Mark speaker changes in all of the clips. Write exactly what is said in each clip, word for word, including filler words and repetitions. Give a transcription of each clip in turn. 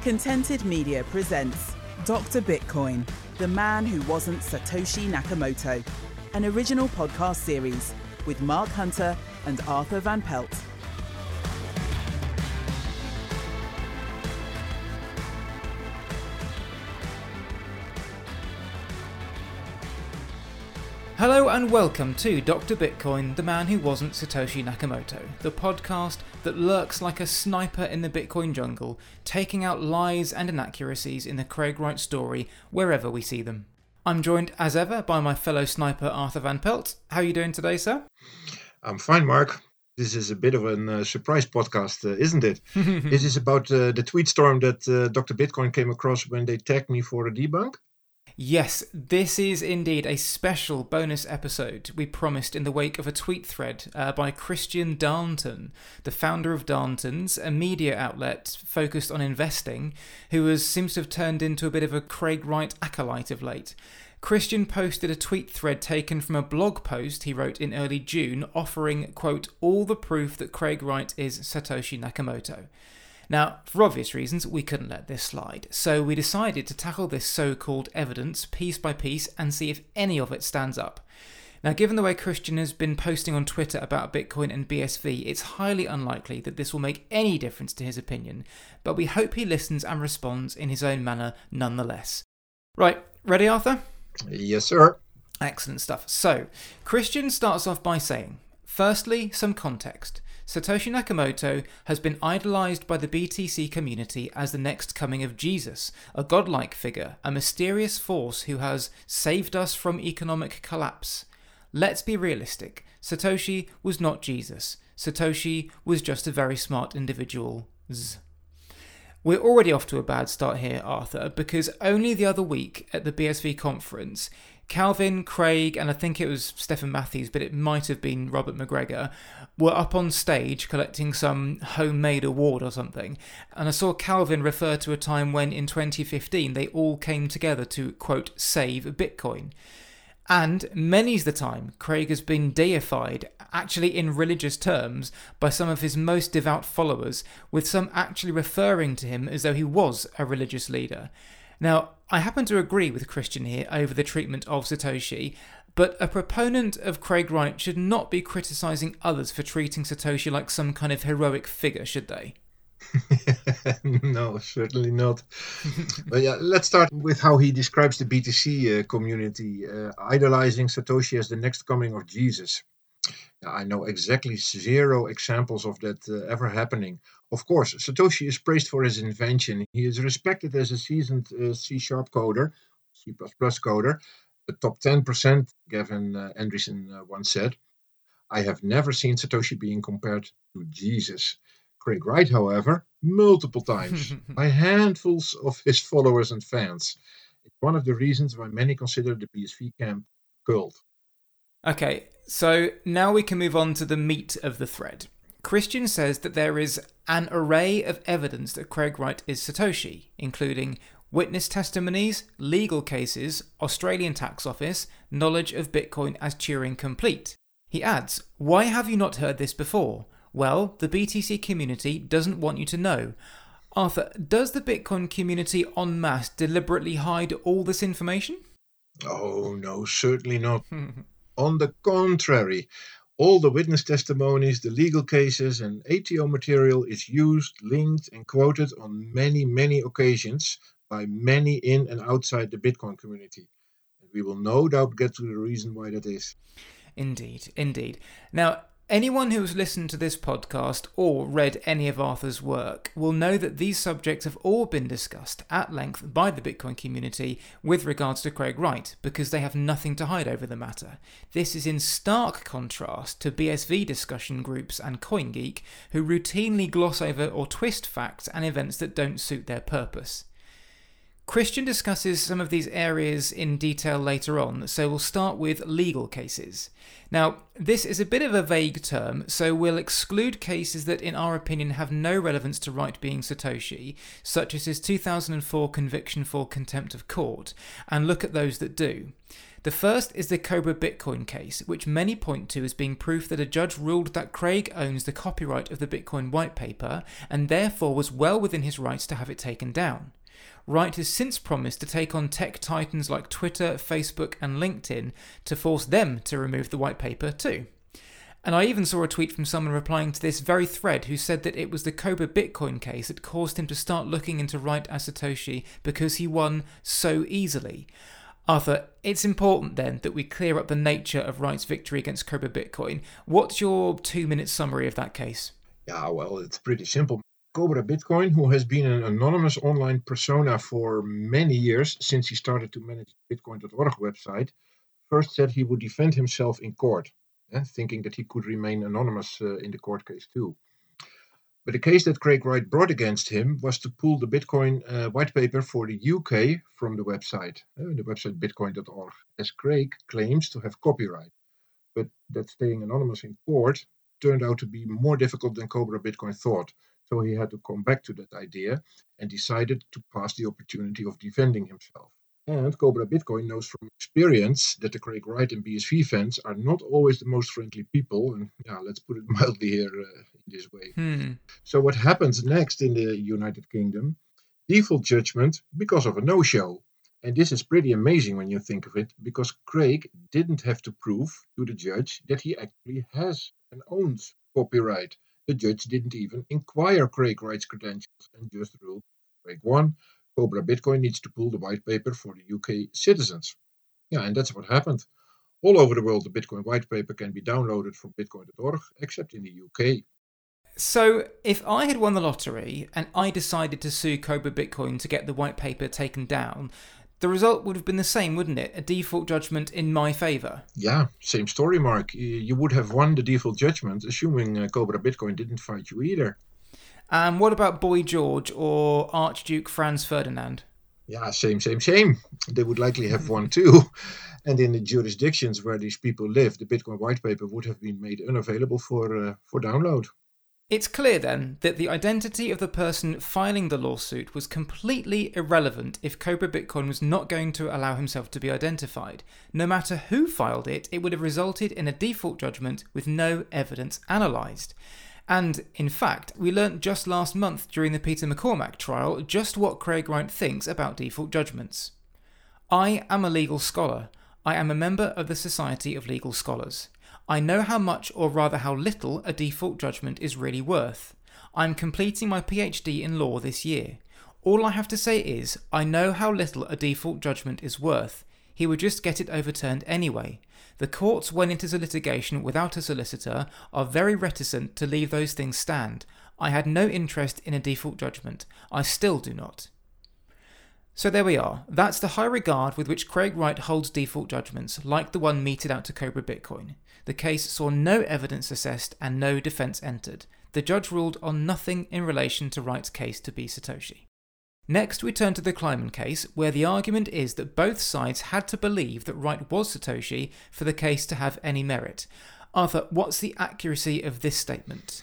Speaker 1: Contented Media presents Doctor Bitcoin, the man who wasn't Satoshi Nakamoto, an original podcast series with Mark Hunter and Arthur Van Pelt.
Speaker 2: Hello and welcome to Doctor Bitcoin, the man who wasn't Satoshi Nakamoto, the podcast that lurks like a sniper in the Bitcoin jungle, taking out lies and inaccuracies in the Craig Wright story wherever we see them. I'm joined as ever by my fellow sniper Arthur Van Pelt. How are you doing today, sir?
Speaker 3: I'm fine, Mark. This is a bit of a uh, surprise podcast, uh, isn't it? This is about uh, the tweet storm that uh, Doctor Bitcoin came across when they tagged me for a debunk.
Speaker 2: Yes, this is indeed a special bonus episode we promised in the wake of a tweet thread uh, by Christian Darnton, the founder of Darntons, a media outlet focused on investing, who has, seems to have turned into a bit of a Craig Wright acolyte of late. Christian posted a tweet thread taken from a blog post he wrote in early June offering, quote, all the proof that Craig Wright is Satoshi Nakamoto. Now, for obvious reasons, we couldn't let this slide, so we decided to tackle this so-called evidence piece by piece and see if any of it stands up. Now, given the way Christian has been posting on Twitter about Bitcoin and B S V, it's highly unlikely that this will make any difference to his opinion, but we hope he listens and responds in his own manner nonetheless. Right, ready, Arthur?
Speaker 3: Yes, sir.
Speaker 2: Excellent stuff. So, Christian starts off by saying, firstly, some context. Satoshi Nakamoto has been idolized by the B T C community as the next coming of Jesus, a godlike figure, a mysterious force who has saved us from economic collapse. Let's be realistic. Satoshi was not Jesus. Satoshi was just a very smart individual. Z. We're already off to a bad start here, Arthur, because only the other week at the B S V conference, Calvin, Craig, and I think it was Stephen Matthews, but it might have been Robert McGregor, were up on stage collecting some homemade award or something. And I saw Calvin refer to a time when in twenty fifteen they all came together to, quote, save Bitcoin. And many's the time Craig has been deified, actually in religious terms, by some of his most devout followers, with some actually referring to him as though he was a religious leader. Now, I happen to agree with Christian here over the treatment of Satoshi, but a proponent of Craig Wright should not be criticising others for treating Satoshi like some kind of heroic figure, should they?
Speaker 3: No, certainly not. But yeah, let's start with how he describes the B T C uh, community, uh, idolizing Satoshi as the next coming of Jesus. Now, I know exactly zero examples of that uh, ever happening. Of course, Satoshi is praised for his invention. He is respected as a seasoned uh, C-sharp coder, C plus plus coder, the top ten percent, Gavin uh, Andresen uh, once said. I have never seen Satoshi being compared to Jesus. Craig Wright, however, multiple times, by handfuls of his followers and fans. It's one of the reasons why many consider the B S V camp a cult.
Speaker 2: Okay, so now we can move on to the meat of the thread. Christian says that there is an array of evidence that Craig Wright is Satoshi, including witness testimonies, legal cases, Australian tax office, knowledge of Bitcoin as Turing complete. He adds, why have you not heard this before? Well, the B T C community doesn't want you to know. Arthur, does the Bitcoin community en masse deliberately hide all this information?
Speaker 3: Oh, no, certainly not. On the contrary, all the witness testimonies, the legal cases, and A T O material is used, linked, and quoted on many, many occasions by many in and outside the Bitcoin community. And we will no doubt get to the reason why that is.
Speaker 2: Indeed, indeed. Now, anyone who has listened to this podcast or read any of Arthur's work will know that these subjects have all been discussed at length by the Bitcoin community with regards to Craig Wright, because they have nothing to hide over the matter. This is in stark contrast to B S V discussion groups and CoinGeek, who routinely gloss over or twist facts and events that don't suit their purpose. Christian discusses some of these areas in detail later on, so we'll start with legal cases. Now, this is a bit of a vague term, so we'll exclude cases that in our opinion have no relevance to Wright being Satoshi, such as his two thousand four conviction for contempt of court, and look at those that do. The first is the Cobra Bitcoin case, which many point to as being proof that a judge ruled that Craig owns the copyright of the Bitcoin white paper and therefore was well within his rights to have it taken down. Wright has since promised to take on tech titans like Twitter, Facebook and LinkedIn to force them to remove the white paper too. And I even saw a tweet from someone replying to this very thread who said that it was the Cobra Bitcoin case that caused him to start looking into Wright as Satoshi because he won so easily. Arthur, it's important then that we clear up the nature of Wright's victory against Cobra Bitcoin. What's your two-minute summary of that case?
Speaker 3: Yeah, well, it's pretty simple. Cobra Bitcoin, who has been an anonymous online persona for many years since he started to manage the bitcoin dot org website, first said he would defend himself in court, eh, thinking that he could remain anonymous uh, in the court case too. But the case that Craig Wright brought against him was to pull the Bitcoin uh, white paper for the U K from the website, uh, the website bitcoin dot org, as Craig claims to have copyright. But that staying anonymous in court turned out to be more difficult than Cobra Bitcoin thought. So he had to come back to that idea and decided to pass the opportunity of defending himself. And Cobra Bitcoin knows from experience that the Craig Wright and B S V fans are not always the most friendly people. And yeah, let's put it mildly here uh, in this way.
Speaker 2: Hmm.
Speaker 3: So what happens next in the United Kingdom? Default judgment because of a no-show. And this is pretty amazing when you think of it, because Craig didn't have to prove to the judge that he actually has and owns copyright. The judge didn't even inquire Craig Wright's credentials and just ruled Craig won. Cobra Bitcoin needs to pull the white paper for the U K citizens. Yeah, and that's what happened. All over the world, the Bitcoin white paper can be downloaded from bitcoin dot org, except in the U K.
Speaker 2: So, if I had won the lottery and I decided to sue Cobra Bitcoin to get the white paper taken down, the result would have been the same, wouldn't it? A default judgment in my favour.
Speaker 3: Yeah, same story, Mark. You would have won the default judgment, assuming uh, Cobra Bitcoin didn't fight you either.
Speaker 2: And um, what about Boy George or Archduke Franz Ferdinand?
Speaker 3: Yeah, same, same, same. They would likely have won too. And in the jurisdictions where these people live, the Bitcoin white paper would have been made unavailable for uh, for download.
Speaker 2: It's clear then that the identity of the person filing the lawsuit was completely irrelevant if Cobra Bitcoin was not going to allow himself to be identified. No matter who filed it, it would have resulted in a default judgment with no evidence analysed. And, in fact, we learnt just last month during the Peter McCormack trial just what Craig Wright thinks about default judgments. I am a legal scholar. I am a member of the Society of Legal Scholars. I know how much, or rather how little, a default judgment is really worth. I am completing my PhD in law this year. All I have to say is, I know how little a default judgment is worth. He would just get it overturned anyway. The courts went into litigation without a solicitor, are very reticent to leave those things stand. I had no interest in a default judgment. I still do not. So there we are. That's the high regard with which Craig Wright holds default judgments, like the one meted out to Cobra Bitcoin. The case saw no evidence assessed and no defence entered. The judge ruled on nothing in relation to Wright's case to be Satoshi. Next, we turn to the Kleiman case, where the argument is that both sides had to believe that Wright was Satoshi for the case to have any merit. Arthur, what's the accuracy of this statement?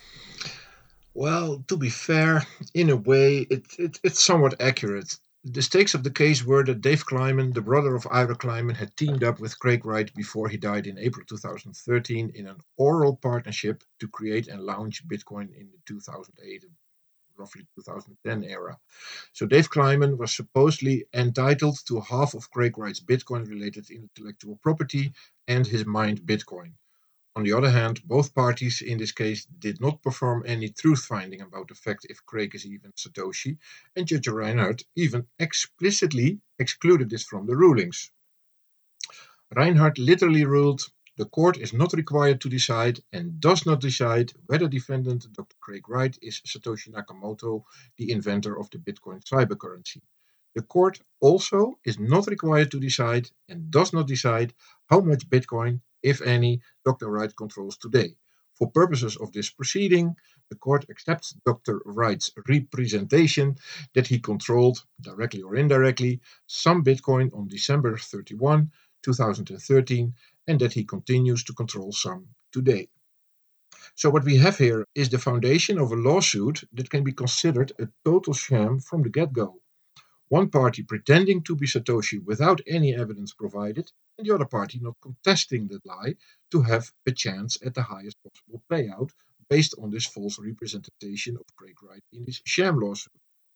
Speaker 3: Well, to be fair, in a way, it, it, it's somewhat accurate. The stakes of the case were that Dave Kleiman, the brother of Ira Kleiman, had teamed up with Craig Wright before he died in April two thousand thirteen in an oral partnership to create and launch Bitcoin in the two thousand eight, roughly two thousand ten era. So Dave Kleiman was supposedly entitled to half of Craig Wright's Bitcoin-related intellectual property and his mined Bitcoin. On the other hand, both parties in this case did not perform any truth-finding about the fact if Craig is even Satoshi, and Judge Reinhardt even explicitly excluded this from the rulings. Reinhardt literally ruled, the court is not required to decide and does not decide whether defendant Doctor Craig Wright is Satoshi Nakamoto, the inventor of the Bitcoin cybercurrency. The court also is not required to decide and does not decide how much Bitcoin, if any, Doctor Wright controls today. For purposes of this proceeding, the court accepts Doctor Wright's representation that he controlled, directly or indirectly, some Bitcoin on December thirty-first, two thousand thirteen, and that he continues to control some today. So what we have here is the foundation of a lawsuit that can be considered a total sham from the get-go. One party pretending to be Satoshi without any evidence provided, and the other party not contesting that lie to have a chance at the highest possible payout based on this false representation of Craig Wright in this sham lawsuit.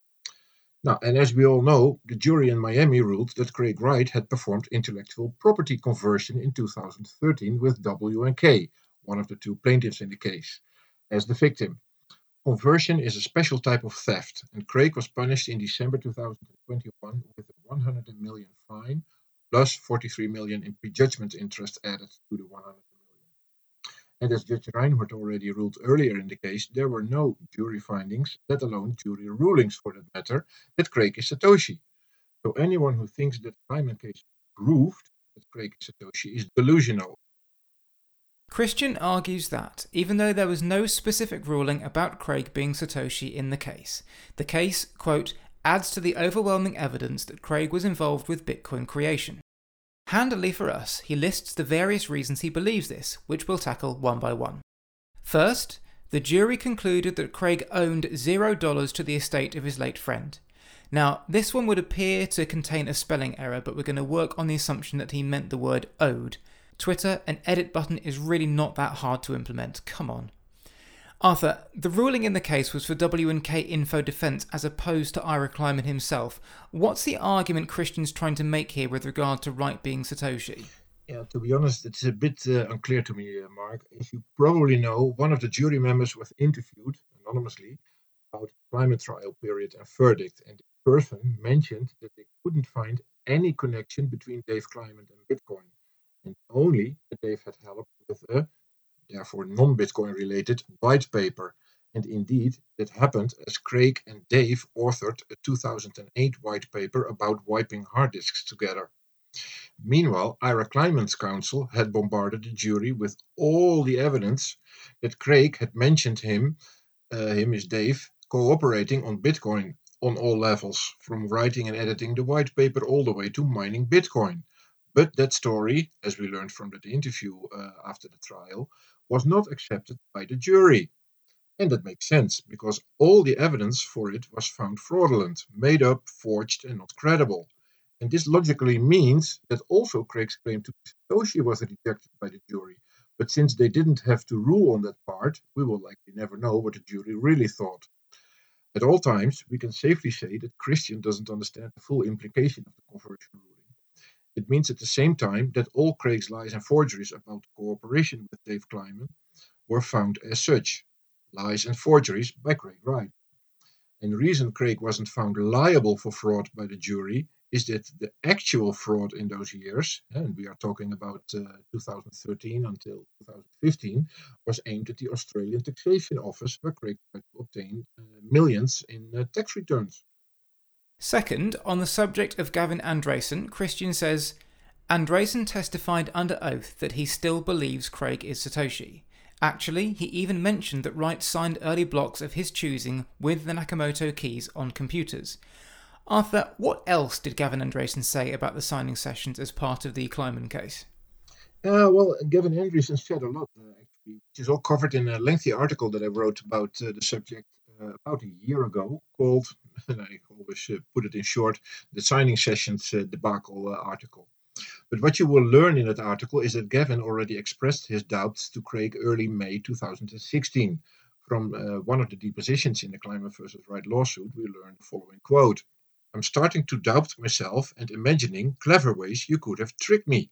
Speaker 3: Now, and as we all know, the jury in Miami ruled that Craig Wright had performed intellectual property conversion in two thousand thirteen with W and K, one of the two plaintiffs in the case, as the victim. Conversion is a special type of theft, and Craig was punished in December two thousand twenty-one with a one hundred million fine plus forty-three million in prejudgment interest added to the one hundred million. And as Judge Reinhardt already ruled earlier in the case, there were no jury findings, let alone jury rulings for that matter, that Craig is Satoshi. So anyone who thinks that the Kleiman case proved that Craig is Satoshi is delusional.
Speaker 2: Christian argues that, even though there was no specific ruling about Craig being Satoshi in the case, the case, quote, adds to the overwhelming evidence that Craig was involved with Bitcoin creation. Handily for us, he lists the various reasons he believes this, which we'll tackle one by one. First, the jury concluded that Craig owned zero dollars to the estate of his late friend. Now, this one would appear to contain a spelling error, but we're going to work on the assumption that he meant the word owed. Twitter, an edit button is really not that hard to implement, come on. Arthur, the ruling in the case was for W and K Info Defence as opposed to Ira Kleiman himself. What's the argument Christian's trying to make here with regard to Wright being Satoshi?
Speaker 3: Yeah, to be honest, it's a bit uh, unclear to me, uh, Mark. As you probably know, one of the jury members was interviewed anonymously about the Kleiman trial period and verdict, and the person mentioned that they couldn't find any connection between Dave Kleiman and Bitcoin, and only that Dave had helped with a, therefore non-Bitcoin related, white paper. And indeed, that happened as Craig and Dave authored a two thousand eight white paper about wiping hard disks together. Meanwhile, Ira Kleiman's counsel had bombarded the jury with all the evidence that Craig had mentioned him, uh, him is Dave, cooperating on Bitcoin on all levels, from writing and editing the white paper all the way to mining Bitcoin. But that story, as we learned from the interview uh, after the trial, was not accepted by the jury. And that makes sense, because all the evidence for it was found fraudulent, made up, forged, and not credible. And this logically means that also Craig's claim to Satoshi was rejected by the jury. But since they didn't have to rule on that part, we will likely never know what the jury really thought. At all times, we can safely say that Christian doesn't understand the full implication of the conversion ruling. It means at the same time that all Craig's lies and forgeries about cooperation with Dave Kleiman were found as such, lies and forgeries by Craig Wright. And the reason Craig wasn't found liable for fraud by the jury is that the actual fraud in those years, and we are talking about uh, two thousand thirteen until two thousand fifteen, was aimed at the Australian Taxation Office, where Craig tried to obtain uh, millions in uh, tax returns.
Speaker 2: Second, on the subject of Gavin Andresen, Christian says, Andresen testified under oath that he still believes Craig is Satoshi. Actually, he even mentioned that Wright signed early blocks of his choosing with the Nakamoto keys on computers. Arthur, what else did Gavin Andresen say about the signing sessions as part of the Kleiman case?
Speaker 3: Uh, well, Gavin Andresen said a lot, uh, actually, which is all covered in a lengthy article that I wrote about uh, the subject uh, about a year ago, called, and I always uh, put it in short, the Signing Sessions uh, Debacle uh, article. But what you will learn in that article is that Gavin already expressed his doubts to Craig early May two thousand sixteen. From uh, one of the depositions in the Kleiman versus Wright lawsuit, we learned the following quote: I'm starting to doubt myself and imagining clever ways you could have tricked me.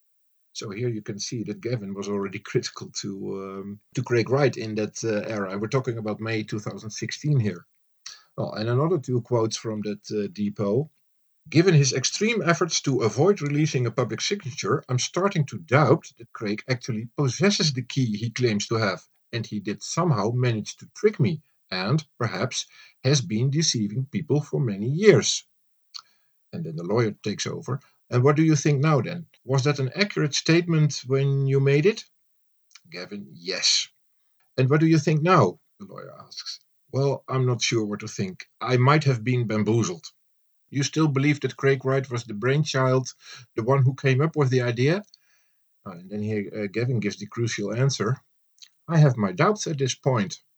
Speaker 3: So here you can see that Gavin was already critical to um, to Craig Wright in that uh, era. We're talking about May two thousand sixteen here. Well, and another two quotes from that uh, depot. Given his extreme efforts to avoid releasing a public signature, I'm starting to doubt that Craig actually possesses the key he claims to have, and he did somehow manage to trick me, and, perhaps, has been deceiving people for many years. And then the lawyer takes over. And what do you think now then? Was that an accurate statement when you made it? Gavin, yes. And what do you think now? The lawyer asks. Well, I'm not sure what to think. I might have been bamboozled. You still believe that Craig Wright was the brainchild, the one who came up with the idea? Uh, and then here uh, Gavin gives the crucial answer. I have my doubts at this point.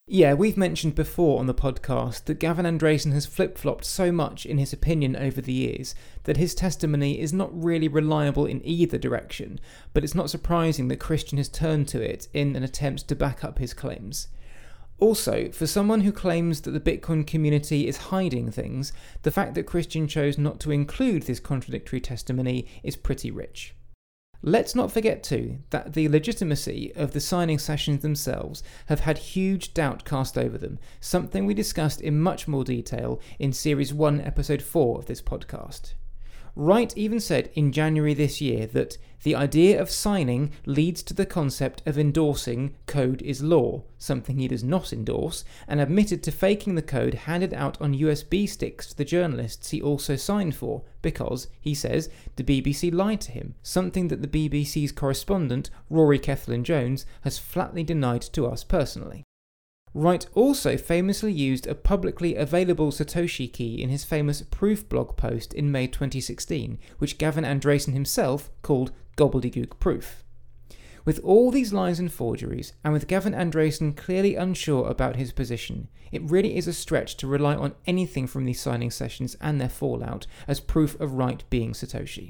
Speaker 2: Yeah, we've mentioned before on the podcast that Gavin Andresen has flip-flopped so much in his opinion over the years that his testimony is not really reliable in either direction, but it's not surprising that Christian has turned to it in an attempt to back up his claims. Also, for someone who claims that the Bitcoin community is hiding things, the fact that Christian chose not to include this contradictory testimony is pretty rich. Let's not forget too that the legitimacy of the signing sessions themselves have had huge doubt cast over them, something we discussed in much more detail in Series one, Episode four of this podcast. Wright even said in January this year that the idea of signing leads to the concept of endorsing code is law, something he does not endorse, and admitted to faking the code handed out on U S B sticks to the journalists he also signed for, because, he says, the B B C lied to him, something that the B B C's correspondent, Rory Cellan-Jones, has flatly denied to us personally. Wright also famously used a publicly available Satoshi key in his famous Proof blog post in May twenty sixteen, which Gavin Andresen himself called Gobbledygook Proof. With all these lies and forgeries, and with Gavin Andresen clearly unsure about his position, it really is a stretch to rely on anything from these signing sessions and their fallout as proof of Wright being Satoshi.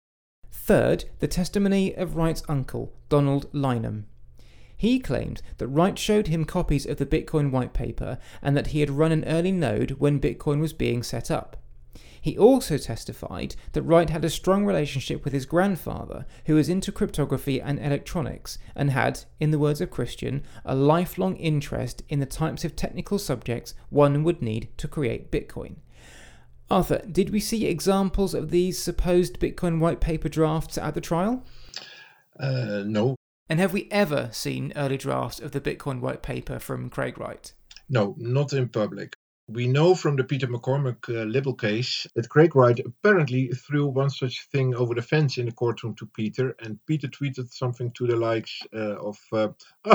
Speaker 2: Third, the testimony of Wright's uncle, Donald Lynam. He claimed that Wright showed him copies of the Bitcoin white paper and that he had run an early node when Bitcoin was being set up. He also testified that Wright had a strong relationship with his grandfather, who was into cryptography and electronics, and had, in the words of Christian, a lifelong interest in the types of technical subjects one would need to create Bitcoin. Arthur, did we see examples of these supposed Bitcoin white paper drafts at the trial?
Speaker 3: Uh, no.
Speaker 2: And have we ever seen early drafts of the Bitcoin white paper from Craig Wright?
Speaker 3: No, not in public. We know from the Peter McCormack uh, libel case that Craig Wright apparently threw one such thing over the fence in the courtroom to Peter, and Peter tweeted something to the likes uh, of, uh,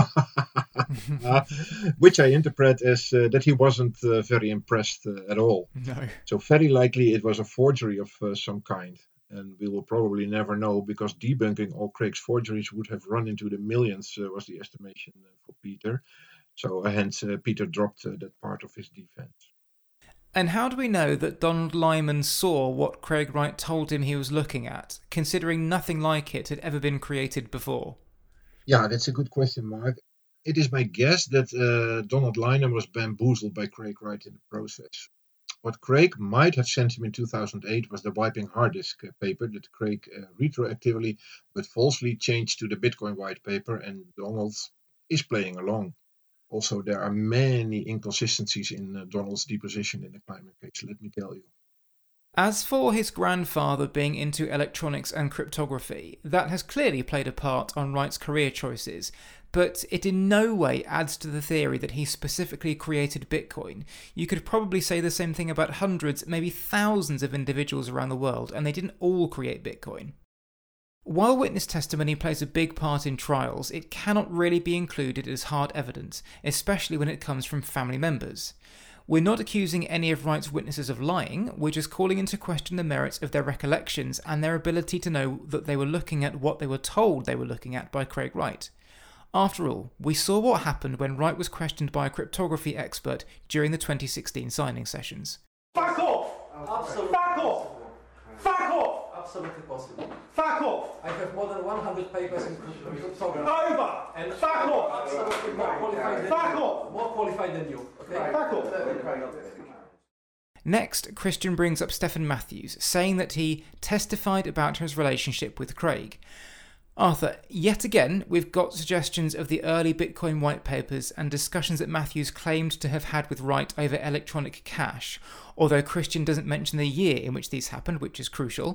Speaker 3: uh, which I interpret as uh, that he wasn't uh, very impressed uh, at all.
Speaker 2: No.
Speaker 3: So very likely it was a forgery of uh, some kind. And we will probably never know, because debunking all Craig's forgeries would have run into the millions, uh, was the estimation uh, for Peter. So uh, hence uh, Peter dropped uh, that part of his defense.
Speaker 2: And how do we know that Donald Lyman saw what Craig Wright told him he was looking at, considering nothing like it had ever been created before?
Speaker 3: Yeah, that's a good question, Mark. It is my guess that uh, Donald Lynam was bamboozled by Craig Wright in the process. What Craig might have sent him in two thousand eight was the wiping hard disk paper that Craig uh, retroactively but falsely changed to the Bitcoin white paper, and Donald is playing along. Also, there are many inconsistencies in uh, Donald's deposition in the climate case, let me tell you.
Speaker 2: As for his grandfather being into electronics and cryptography, that has clearly played a part on Wright's career choices, but it in no way adds to the theory that he specifically created Bitcoin. You could probably say the same thing about hundreds, maybe thousands of individuals around the world, and they didn't all create Bitcoin. While witness testimony plays a big part in trials, it cannot really be included as hard evidence, especially when it comes from family members. We're not accusing any of Wright's witnesses of lying, we're just calling into question the merits of their recollections and their ability to know that they were looking at what they were told they were looking at by Craig Wright. After all, we saw what happened when Wright was questioned by a cryptography expert during the twenty sixteen signing sessions.
Speaker 4: Fuck off! Absolutely. Fuck off! Fuck off!
Speaker 5: Absolutely possible.
Speaker 4: Fuck off!
Speaker 5: I have more than one hundred papers in cryptography.
Speaker 4: Over!
Speaker 5: And
Speaker 4: Fuck off!
Speaker 5: Absolutely more qualified than
Speaker 4: Fuck
Speaker 5: you.
Speaker 4: off!
Speaker 5: More qualified than you. Okay?
Speaker 4: Fuck off!
Speaker 2: Next, Christian brings up Stephen Matthews, saying that he testified about his relationship with Craig. Arthur, yet again, we've got suggestions of the early Bitcoin white papers and discussions that Matthews claimed to have had with Wright over electronic cash, although Christian doesn't mention the year in which these happened, which is crucial.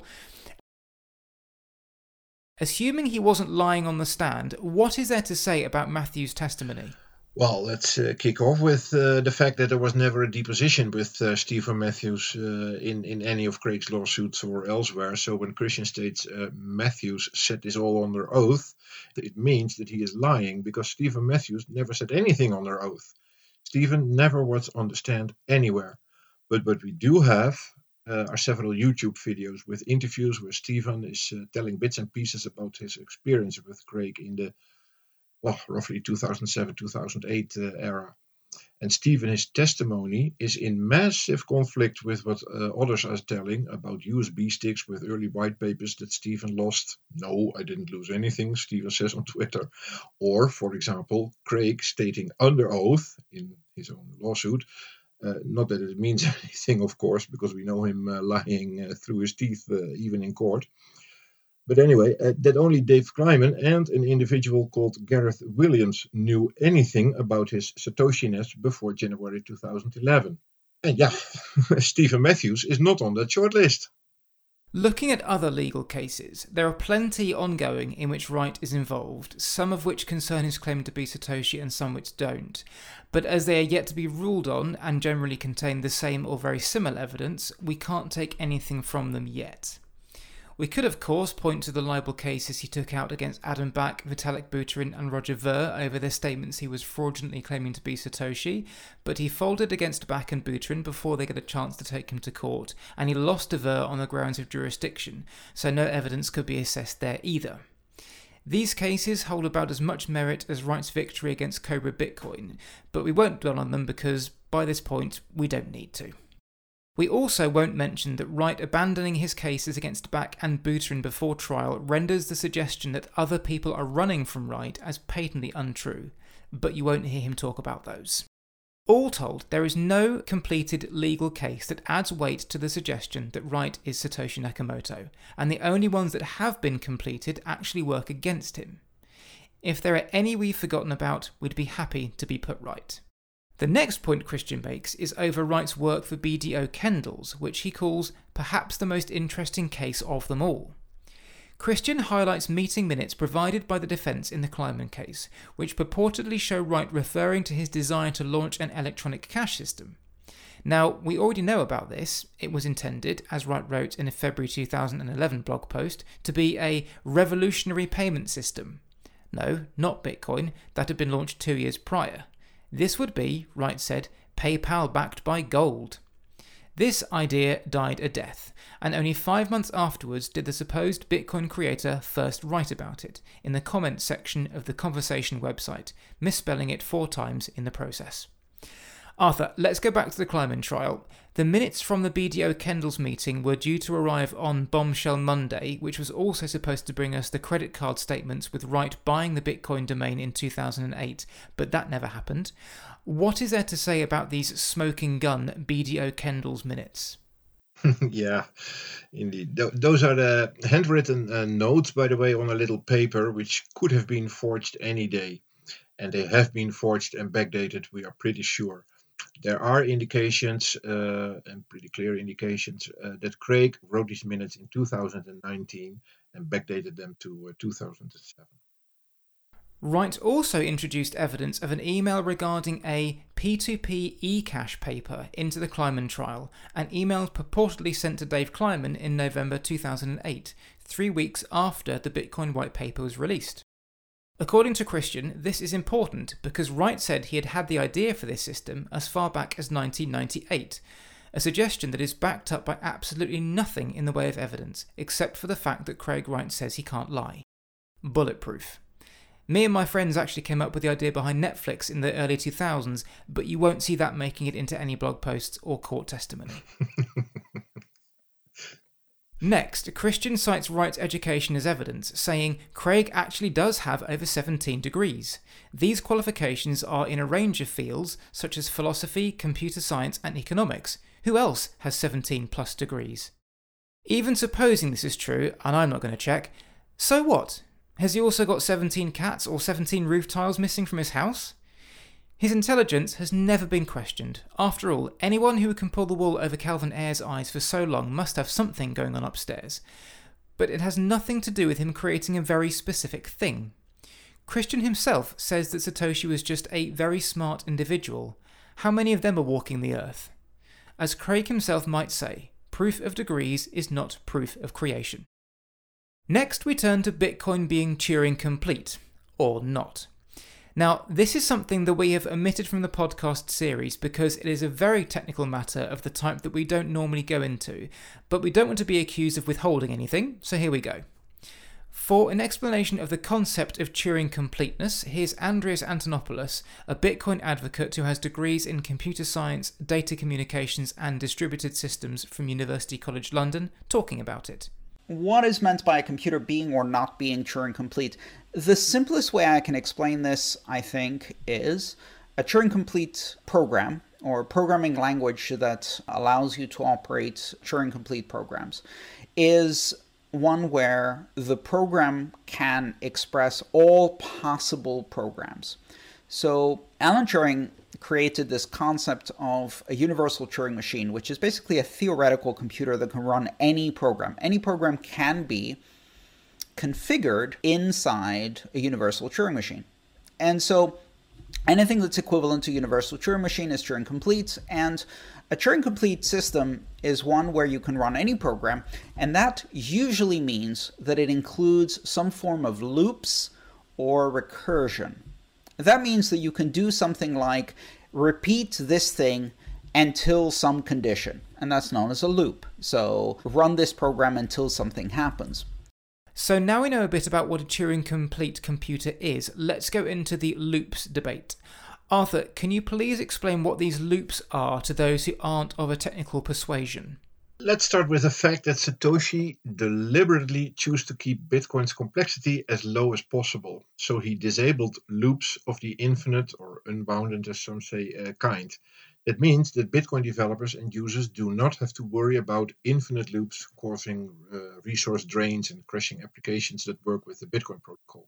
Speaker 2: Assuming he wasn't lying on the stand, what is there to say about Matthews' testimony?
Speaker 3: Well, let's uh, kick off with uh, the fact that there was never a deposition with uh, Stephen Matthews uh, in, in any of Craig's lawsuits or elsewhere. So when Christian states uh, Matthews said this all under oath, it means that he is lying, because Stephen Matthews never said anything under oath. Stephen never was on the stand anywhere. But what we do have uh, are several YouTube videos with interviews where Stephen is uh, telling bits and pieces about his experience with Craig in the well, roughly two thousand seven, two thousand eight uh, era. And Stephen, his testimony is in massive conflict with what uh, others are telling about U S B sticks with early white papers that Stephen lost. No, I didn't lose anything, Stephen says on Twitter. Or, for example, Craig stating under oath in his own lawsuit, uh, not that it means anything, of course, because we know him uh, lying uh, through his teeth uh, even in court. But anyway, uh, that only Dave Kleiman and an individual called Gareth Williams knew anything about his Satoshi-ness before January two thousand eleven. And yeah, Stephen Matthews is not on that shortlist.
Speaker 2: Looking at other legal cases, there are plenty ongoing in which Wright is involved, some of which concern his claim to be Satoshi and some which don't. But as they are yet to be ruled on and generally contain the same or very similar evidence, we can't take anything from them yet. We could, of course, point to the libel cases he took out against Adam Back, Vitalik Buterin and Roger Ver over their statements he was fraudulently claiming to be Satoshi, but he folded against Back and Buterin before they got a chance to take him to court, and he lost to Ver on the grounds of jurisdiction, so no evidence could be assessed there either. These cases hold about as much merit as Wright's victory against Cobra Bitcoin, but we won't dwell on them because, by this point, we don't need to. We also won't mention that Wright abandoning his cases against Back and Buterin before trial renders the suggestion that other people are running from Wright as patently untrue, but you won't hear him talk about those. All told, there is no completed legal case that adds weight to the suggestion that Wright is Satoshi Nakamoto, and the only ones that have been completed actually work against him. If there are any we've forgotten about, we'd be happy to be put right. The next point Christian makes is over Wright's work for B D O Kendalls, which he calls perhaps the most interesting case of them all. Christian highlights meeting minutes provided by the defence in the Kleiman case, which purportedly show Wright referring to his desire to launch an electronic cash system. Now, we already know about this. It was intended, as Wright wrote in a February two thousand eleven blog post, to be a revolutionary payment system. No, not Bitcoin, that had been launched two years prior. This would be, Wright said, PayPal backed by gold. This idea died a death, and only five months afterwards did the supposed Bitcoin creator first write about it, in the comments section of the Conversation website, misspelling it four times in the process. Arthur, let's go back to the Kleiman trial. The minutes from the B D O Kendalls meeting were due to arrive on Bombshell Monday, which was also supposed to bring us the credit card statements with Wright buying the Bitcoin domain in two thousand eight, but that never happened. What is there to say about these smoking gun B D O Kendalls minutes?
Speaker 3: Yeah, indeed. Th- those are the handwritten uh, notes, by the way, on a little paper, which could have been forged any day. And they have been forged and backdated, we are pretty sure. There are indications, uh, and pretty clear indications, uh, that Craig wrote these minutes in two thousand nineteen and backdated them to uh, two thousand seven.
Speaker 2: Wright also introduced evidence of an email regarding a P two P eCash paper into the Kleiman trial, an email purportedly sent to Dave Kleiman in November two thousand eight, three weeks after the Bitcoin white paper was released. According to Christian, this is important because Wright said he had had the idea for this system as far back as nineteen ninety-eight, a suggestion that is backed up by absolutely nothing in the way of evidence, except for the fact that Craig Wright says he can't lie. Bulletproof. Me and my friends actually came up with the idea behind Netflix in the early two thousands, but you won't see that making it into any blog posts or court testimony. Next, Christian cites Wright's education as evidence, saying Craig actually does have over seventeen degrees. These qualifications are in a range of fields, such as philosophy, computer science and economics. Who else has seventeen plus degrees? Even supposing this is true, and I'm not going to check, so what? Has he also got seventeen cats or seventeen roof tiles missing from his house? His intelligence has never been questioned. After all, anyone who can pull the wool over Calvin Ayre's eyes for so long must have something going on upstairs. But it has nothing to do with him creating a very specific thing. Christian himself says that Satoshi was just a very smart individual. How many of them are walking the earth? As Craig himself might say, proof of degrees is not proof of creation. Next, we turn to Bitcoin being Turing complete, or not. Now, this is something that we have omitted from the podcast series because it is a very technical matter of the type that we don't normally go into, but we don't want to be accused of withholding anything, so here we go. For an explanation of the concept of Turing completeness, here's Andreas Antonopoulos, a Bitcoin advocate who has degrees in computer science, data communications and distributed systems from University College London, talking about it.
Speaker 6: What is meant by a computer being or not being Turing complete? The simplest way I can explain this, I think, is a Turing complete program or programming language that allows you to operate Turing complete programs is one where the program can express all possible programs. So Alan Turing created this concept of a universal Turing machine, which is basically a theoretical computer that can run any program. Any program can be configured inside a universal Turing machine. And so anything that's equivalent to universal Turing machine is Turing complete, and a Turing complete system is one where you can run any program, and that usually means that it includes some form of loops or recursion. That means that you can do something like repeat this thing until some condition, and that's known as a loop. So run this program until something happens.
Speaker 2: So now we know a bit about what a Turing complete computer is, let's go into the loops debate. Arthur, can you please explain what these loops are to those who aren't of a technical persuasion?
Speaker 3: Let's start with the fact that Satoshi deliberately chose to keep Bitcoin's complexity as low as possible. So he disabled loops of the infinite or unbounded, as some say, uh, kind. That means that Bitcoin developers and users do not have to worry about infinite loops causing uh, resource drains and crashing applications that work with the Bitcoin protocol.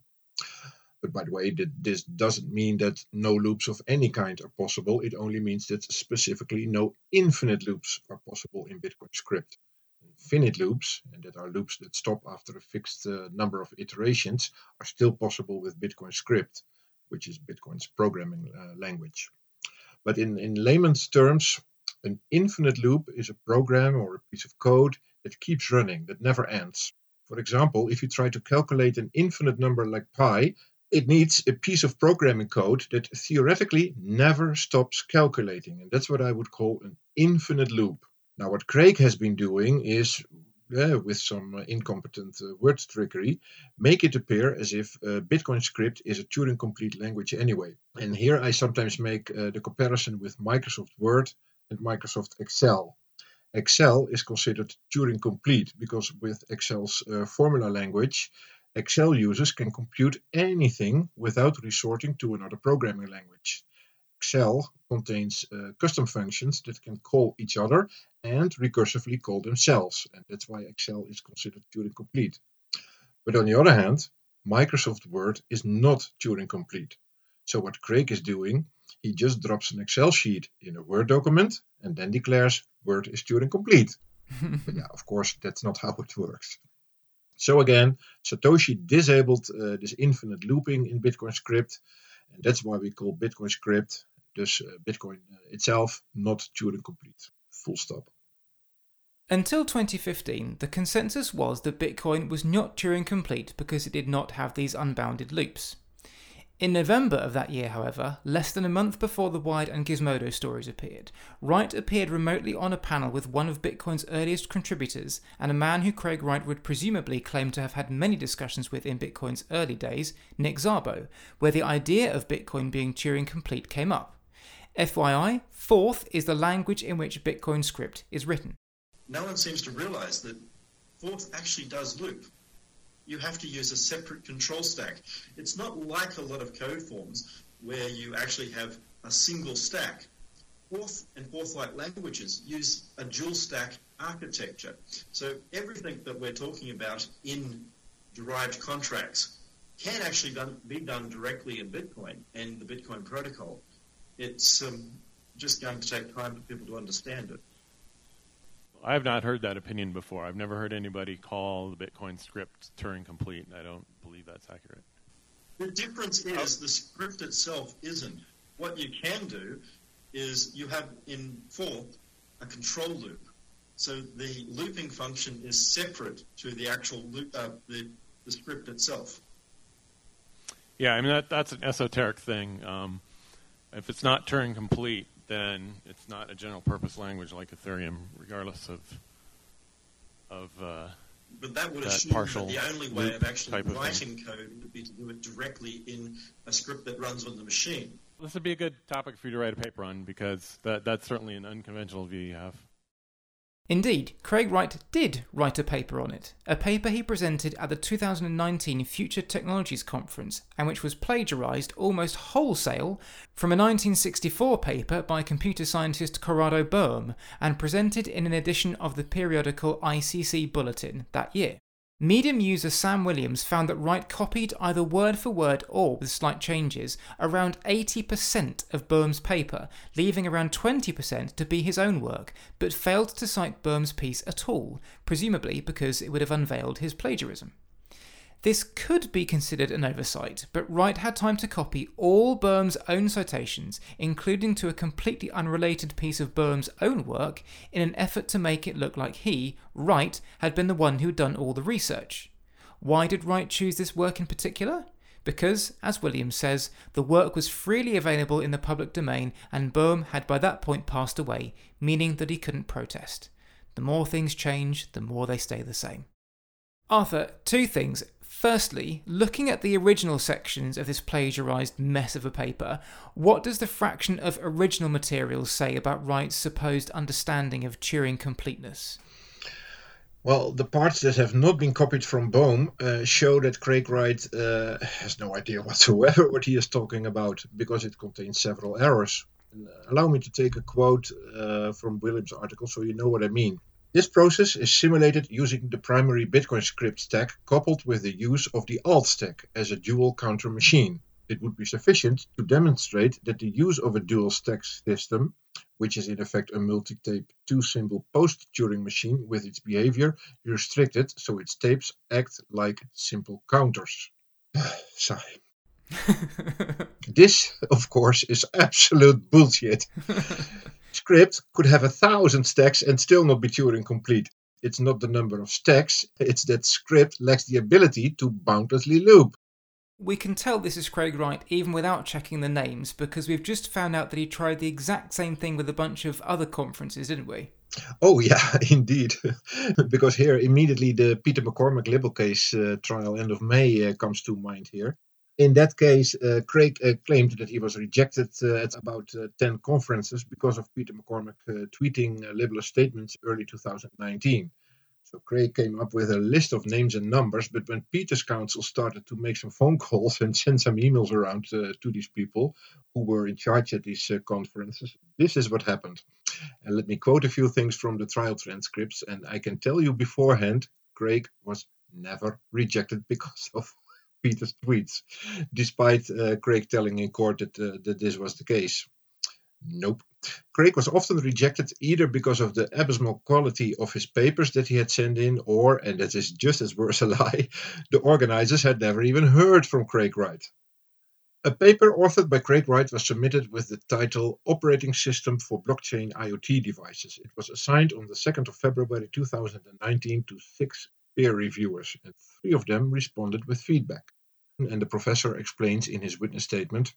Speaker 3: But by the way, this doesn't mean that no loops of any kind are possible. It only means that specifically no infinite loops are possible in Bitcoin script. Finite loops, and that are loops that stop after a fixed uh, number of iterations, are still possible with Bitcoin script, which is Bitcoin's programming uh, language. But in, in layman's terms, an infinite loop is a program or a piece of code that keeps running, that never ends. For example, if you try to calculate an infinite number like pi, it needs a piece of programming code that theoretically never stops calculating. And that's what I would call an infinite loop. Now, what Craig has been doing is, uh, with some uh, incompetent uh, word trickery, make it appear as if uh, Bitcoin script is a Turing complete language anyway. And here I sometimes make uh, the comparison with Microsoft Word and Microsoft Excel. Excel is considered Turing complete because with Excel's uh, formula language, Excel users can compute anything without resorting to another programming language. Excel contains uh, custom functions that can call each other and recursively call themselves, and that's why Excel is considered Turing complete. But on the other hand, Microsoft Word is not Turing complete. So what Craig is doing, he just drops an Excel sheet in a Word document and then declares Word is Turing complete. But yeah, of course, that's not how it works. So again, Satoshi disabled uh, this infinite looping in Bitcoin script, and that's why we call Bitcoin script, thus uh, Bitcoin uh, itself, not Turing complete. Full stop.
Speaker 2: Until twenty fifteen, the consensus was that Bitcoin was not Turing complete because it did not have these unbounded loops. In November of that year, however, less than a month before the Wired and Gizmodo stories appeared, Wright appeared remotely on a panel with one of Bitcoin's earliest contributors and a man who Craig Wright would presumably claim to have had many discussions with in Bitcoin's early days, Nick Szabo, where the idea of Bitcoin being Turing complete came up. F Y I, Forth is the language in which Bitcoin script is written.
Speaker 7: No one seems to realize that Forth actually does loop. You have to use a separate control stack. It's not like a lot of code forms where you actually have a single stack. Forth and Forth-like languages use a dual stack architecture. So everything that we're talking about in derived contracts can actually done, be done directly in Bitcoin and the Bitcoin protocol. It's um, just going to take time for people to understand it.
Speaker 8: I have not heard that opinion before. I've never heard anybody call the Bitcoin script Turing complete, and I don't believe that's accurate.
Speaker 7: The difference is the script itself isn't. What you can do is you have in Forth a control loop. So the looping function is separate to the actual loop, uh, the, the script itself.
Speaker 8: Yeah, I mean, that that's an esoteric thing. Um, if it's not Turing complete, then it's not a general purpose language like Ethereum, regardless of of uh,
Speaker 7: But that would
Speaker 8: That
Speaker 7: assume that
Speaker 8: partial
Speaker 7: the only way
Speaker 8: loop
Speaker 7: of actually
Speaker 8: type of thing.
Speaker 7: writing code would be to do it directly in a script that runs on the machine.
Speaker 8: This would be a good topic for you to write a paper on, because that, that's certainly an unconventional view you have.
Speaker 2: Indeed, Craig Wright did write a paper on it, a paper he presented at the two thousand nineteen Future Technologies Conference, and which was plagiarised almost wholesale from a nineteen sixty-four paper by computer scientist Corrado Boehm, and presented in an edition of the periodical I C C Bulletin that year. Medium user Sam Williams found that Wright copied, either word for word or with slight changes, around eighty percent of Boehm's paper, leaving around twenty percent to be his own work, but failed to cite Boehm's piece at all, presumably because it would have unveiled his plagiarism. This could be considered an oversight, but Wright had time to copy all Boehm's own citations, including to a completely unrelated piece of Boehm's own work, in an effort to make it look like he, Wright, had been the one who had done all the research. Why did Wright choose this work in particular? Because, as Williams says, the work was freely available in the public domain and Boehm had by that point passed away, meaning that he couldn't protest. The more things change, the more they stay the same. Arthur, two things. Firstly, looking at the original sections of this plagiarised mess of a paper, what does the fraction of original materials say about Wright's supposed understanding of Turing completeness?
Speaker 3: Well, the parts that have not been copied from Boehm uh, show that Craig Wright uh, has no idea whatsoever what he is talking about, because it contains several errors. And, uh, allow me to take a quote uh, from Williams' article so you know what I mean. This process is simulated using the primary Bitcoin script stack coupled with the use of the alt stack as a dual counter machine. It would be sufficient to demonstrate that the use of a dual stack system, which is in effect a multi-tape two-symbol post-Turing machine with its behavior restricted so its tapes act like simple counters. Sigh. This, of course, is absolute bullshit. Script could have a thousand stacks and still not be Turing complete. It's not the number of stacks, it's that script lacks the ability to boundlessly loop.
Speaker 2: We can tell this is Craig Wright even without checking the names, because we've just found out that he tried the exact same thing with a bunch of other conferences, didn't we?
Speaker 3: Oh yeah, indeed. Because here immediately the Peter McCormack libel case uh, trial end of May uh, comes to mind here. In that case, uh, Craig uh, claimed that he was rejected uh, at about uh, ten conferences because of Peter McCormack uh, tweeting uh, libelous statements early two thousand nineteen. So Craig came up with a list of names and numbers, but when Peter's counsel started to make some phone calls and send some emails around uh, to these people who were in charge at these uh, conferences, this is what happened. And let me quote a few things from the trial transcripts, and I can tell you beforehand, Craig was never rejected because of Peter's tweets, despite uh, Craig telling in court that, uh, that this was the case. Nope. Craig was often rejected either because of the abysmal quality of his papers that he had sent in, or, and that is just as worse a lie, the organizers had never even heard from Craig Wright. A paper authored by Craig Wright was submitted with the title Operating System for Blockchain IoT Devices. It was assigned on the second of February two thousand nineteen to six peer reviewers, and three of them responded with feedback. And the professor explains in his witness statement,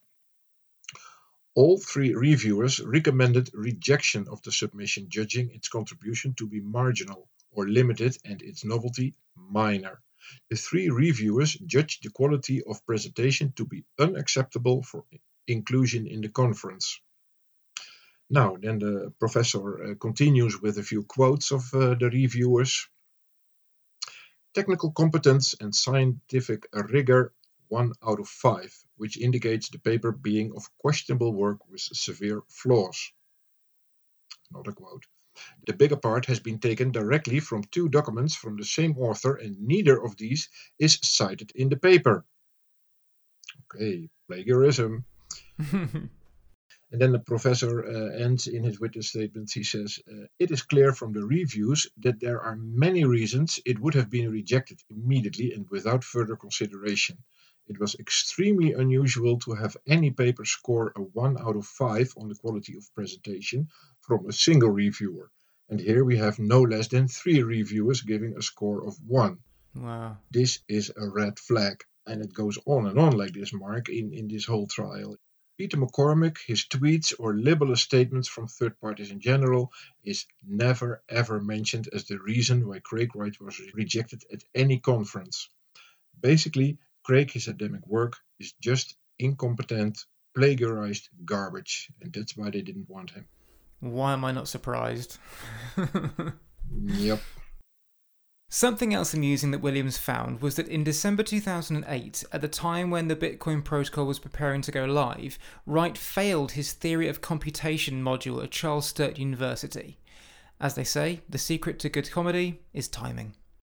Speaker 3: all three reviewers recommended rejection of the submission, judging its contribution to be marginal or limited and its novelty minor. The three reviewers judged the quality of presentation to be unacceptable for inclusion in the conference. Now, then the professor uh, continues with a few quotes of uh, the reviewers. Technical competence and scientific rigor, one out of five, which indicates the paper being of questionable work with severe flaws. Another quote. The bigger part has been taken directly from two documents from the same author, and neither of these is cited in the paper. Okay, plagiarism. And then the professor uh, ends in his witness statement. He says, uh, it is clear from the reviews that there are many reasons it would have been rejected immediately and without further consideration. It was extremely unusual to have any paper score a one out of five on the quality of presentation from a single reviewer. And here we have no less than three reviewers giving a score of one.
Speaker 2: Wow.
Speaker 3: This is a red flag. And it goes on and on like this, Mark, in, in this whole trial. Peter McCormack, his tweets or libelous statements from third parties in general is never ever mentioned as the reason why Craig Wright was rejected at any conference. Basically, Craig, his academic work is just incompetent, plagiarized garbage, and that's why they didn't want him.
Speaker 2: Why am I not surprised?
Speaker 3: Yep.
Speaker 2: Something else amusing that Williams found was that in December two thousand eight, at the time when the Bitcoin protocol was preparing to go live, Wright failed his Theory of Computation module at Charles Sturt University. As they say, the secret to good comedy is timing.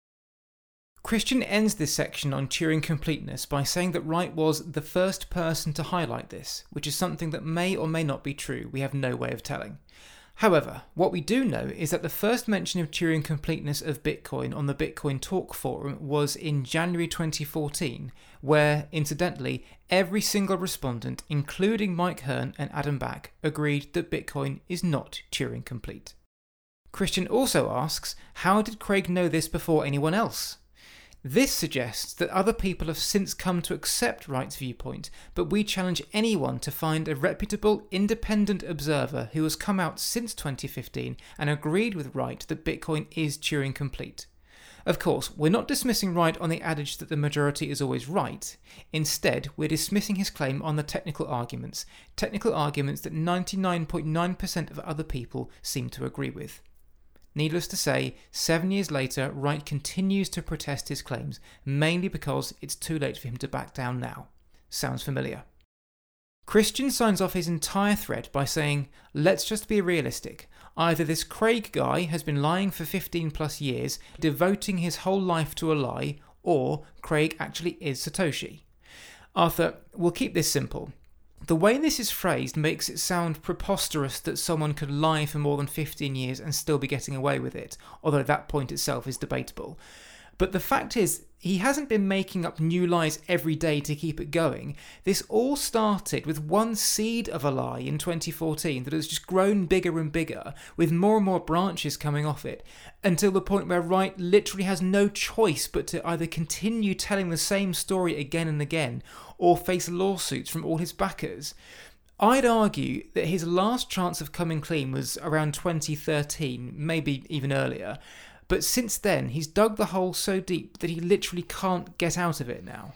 Speaker 2: Christian ends this section on Turing completeness by saying that Wright was the first person to highlight this, which is something that may or may not be true. We have no way of telling. However, what we do know is that the first mention of Turing completeness of Bitcoin on the Bitcoin Talk forum was in January twenty fourteen, where, incidentally, every single respondent, including Mike Hearn and Adam Back, agreed that Bitcoin is not Turing complete. Christian also asks, how did Craig know this before anyone else? This suggests that other people have since come to accept Wright's viewpoint, but we challenge anyone to find a reputable, independent observer who has come out since twenty fifteen and agreed with Wright that Bitcoin is Turing complete. Of course, we're not dismissing Wright on the adage that the majority is always right. Instead, we're dismissing his claim on the technical arguments, technical arguments that ninety-nine point nine percent of other people seem to agree with. Needless to say, seven years later, Wright continues to protest his claims, mainly because it's too late for him to back down now. Sounds familiar? Christian signs off his entire thread by saying, let's just be realistic. Either this Craig guy has been lying for fifteen plus years, devoting his whole life to a lie, or Craig actually is Satoshi. Arthur, we'll keep this simple. The way this is phrased makes it sound preposterous that someone could lie for more than fifteen years and still be getting away with it, although that point itself is debatable. But the fact is, he hasn't been making up new lies every day to keep it going. This all started with one seed of a lie in twenty fourteen that has just grown bigger and bigger, with more and more branches coming off it, until the point where Wright literally has no choice but to either continue telling the same story again and again, or face lawsuits from all his backers. I'd argue that his last chance of coming clean was around twenty thirteen, maybe even earlier, but since then he's dug the hole so deep that he literally can't get out of it now.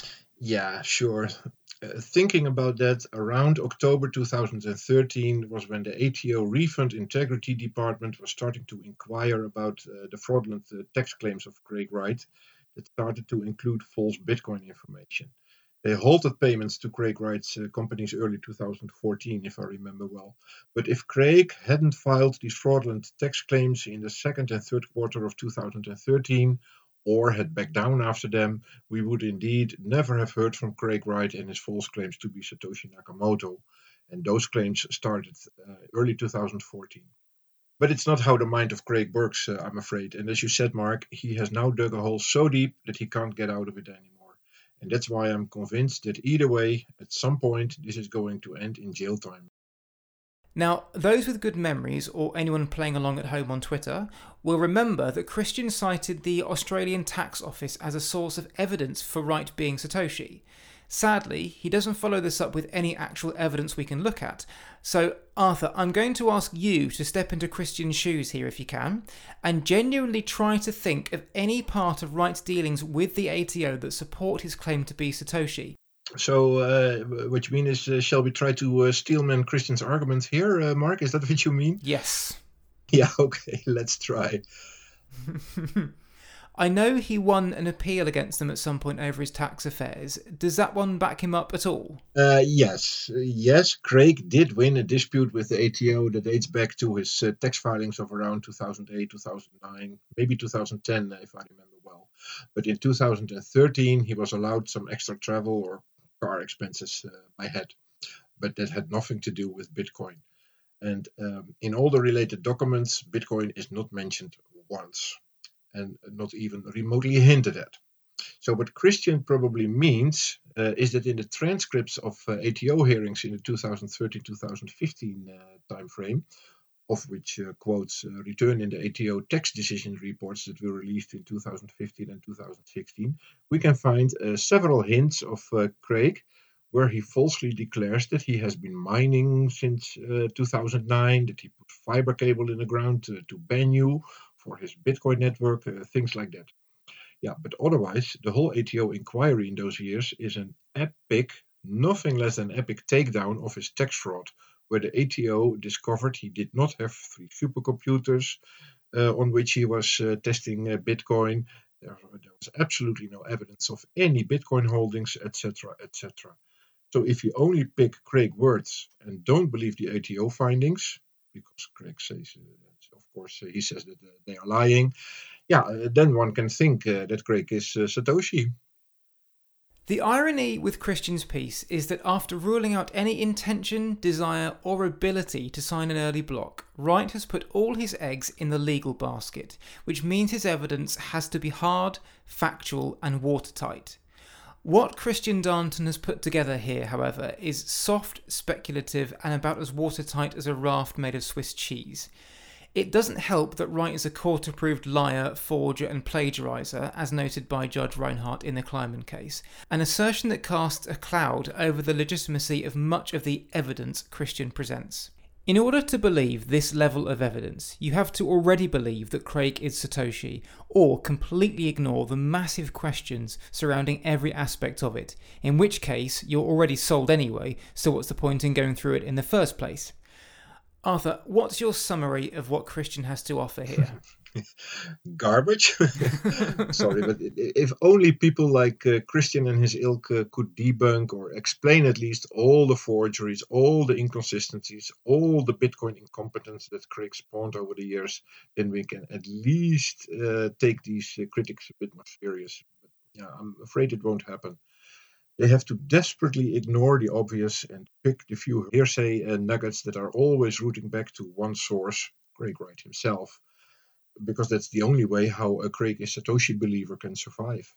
Speaker 3: Yeah, sure. Uh, thinking about that, around October two thousand thirteen was when the A T O Refund Integrity Department was starting to inquire about uh, the fraudulent uh, tax claims of Craig Wright that started to include false Bitcoin information. They halted payments to Craig Wright's uh, companies early two thousand fourteen, if I remember well. But if Craig hadn't filed these fraudulent tax claims in the second and third quarter of two thousand thirteen, or had backed down after them, we would indeed never have heard from Craig Wright and his false claims to be Satoshi Nakamoto. And those claims started uh, early two thousand fourteen. But it's not how the mind of Craig works, uh, I'm afraid. And as you said, Mark, he has now dug a hole so deep that he can't get out of it anymore. And that's why I'm convinced that either way, at some point, this is going to end in jail time.
Speaker 2: Now, those with good memories, or anyone playing along at home on Twitter, will remember that Christian cited the Australian Tax Office as a source of evidence for Wright being Satoshi. Sadly, he doesn't follow this up with any actual evidence we can look at. So, Arthur, I'm going to ask you to step into Christian's shoes here if you can, and genuinely try to think of any part of Wright's dealings with the A T O that support his claim to be Satoshi.
Speaker 3: So, uh, what you mean is, uh, shall we try to uh, steelman Christian's argument here, uh, Mark? Is that what you mean?
Speaker 2: Yes.
Speaker 3: Yeah, okay, let's try.
Speaker 2: I know he won an appeal against them at some point over his tax affairs. Does that one back him up at all?
Speaker 3: Uh, yes, yes, Craig did win a dispute with the A T O that dates back to his uh, tax filings of around two thousand eight, two thousand nine, maybe two thousand ten, if I remember well. But in two thousand thirteen, he was allowed some extra travel or car expenses uh, by head. But that had nothing to do with Bitcoin. And um, in all the related documents, Bitcoin is not mentioned once, and not even remotely hinted at. So what Christian probably means uh, is that in the transcripts of uh, A T O hearings in the two thousand thirteen to two thousand fifteen uh, timeframe, of which uh, quotes uh, return in the A T O tax decision reports that were released in two thousand fifteen and two thousand sixteen, we can find uh, several hints of uh, Craig where he falsely declares that he has been mining since uh, two thousand nine, that he put fiber cable in the ground to, to Banyu for his Bitcoin network, uh, things like that. Yeah, but otherwise, the whole A T O inquiry in those years is an epic, nothing less than epic takedown of his tax fraud, where the A T O discovered he did not have three supercomputers uh, on which he was uh, testing uh, Bitcoin. There, there was absolutely no evidence of any Bitcoin holdings, et cetera, et cetera. So if you only pick Craig words and don't believe the A T O findings, because Craig says, uh, of course, uh, he says that uh, they are lying, yeah, uh, then one can think uh, that Craig is uh, Satoshi.
Speaker 2: The irony with Christian's piece is that after ruling out any intention, desire, or ability to sign an early block, Wright has put all his eggs in the legal basket, which means his evidence has to be hard, factual, and watertight. What Christian Darnton has put together here, however, is soft, speculative, and about as watertight as a raft made of Swiss cheese. It doesn't help that Wright is a court-approved liar, forger and plagiariser, as noted by Judge Reinhardt in the Kleiman case, an assertion that casts a cloud over the legitimacy of much of the evidence Christian presents. In order to believe this level of evidence, you have to already believe that Craig is Satoshi, or completely ignore the massive questions surrounding every aspect of it, in which case you're already sold anyway, so what's the point in going through it in the first place? Arthur, what's your summary of what Christian has to offer here?
Speaker 3: Garbage. Sorry, but if only people like uh, Christian and his ilk uh, could debunk or explain at least all the forgeries, all the inconsistencies, all the Bitcoin incompetence that Craig spawned over the years, then we can at least uh, take these uh, critics a bit more serious. But yeah, I'm afraid it won't happen. They have to desperately ignore the obvious and pick the few hearsay uh, nuggets that are always rooting back to one source, Craig Wright himself, because that's the only way how a Craig is Satoshi believer can survive.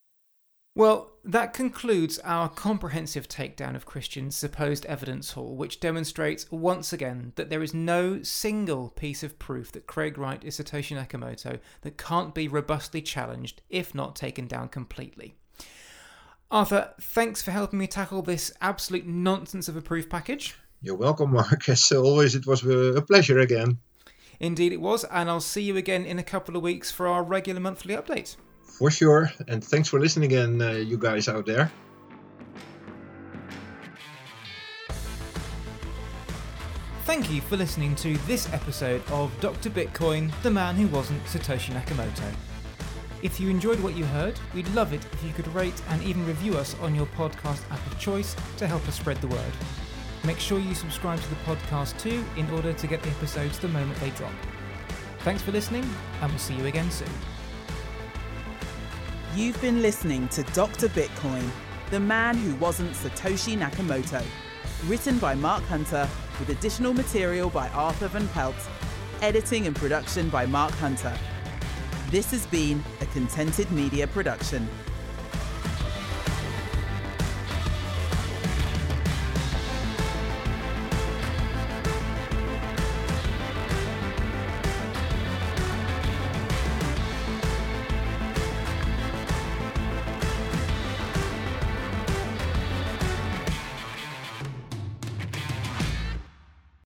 Speaker 2: Well, that concludes our comprehensive takedown of Christian's supposed evidence haul, which demonstrates once again that there is no single piece of proof that Craig Wright is Satoshi Nakamoto that can't be robustly challenged, if not taken down completely. Arthur, thanks for helping me tackle this absolute nonsense of a proof package.
Speaker 3: You're welcome, Mark. As always, it was a pleasure again.
Speaker 2: Indeed it was, and I'll see you again in a couple of weeks for our regular monthly update.
Speaker 3: For sure, and thanks for listening again, uh, you guys out there.
Speaker 2: Thank you for listening to this episode of Doctor Bitcoin, the man who wasn't Satoshi Nakamoto. If you enjoyed what you heard, we'd love it if you could rate and even review us on your podcast app of choice to help us spread the word. Make sure you subscribe to the podcast too in order to get the episodes the moment they drop. Thanks for listening, and we'll see you again soon.
Speaker 1: You've been listening to Doctor Bitcoin, the man who wasn't Satoshi Nakamoto. Written by Mark Hunter, with additional material by Arthur Van Pelt. Editing and production by Mark Hunter. This has been a Contented Media production.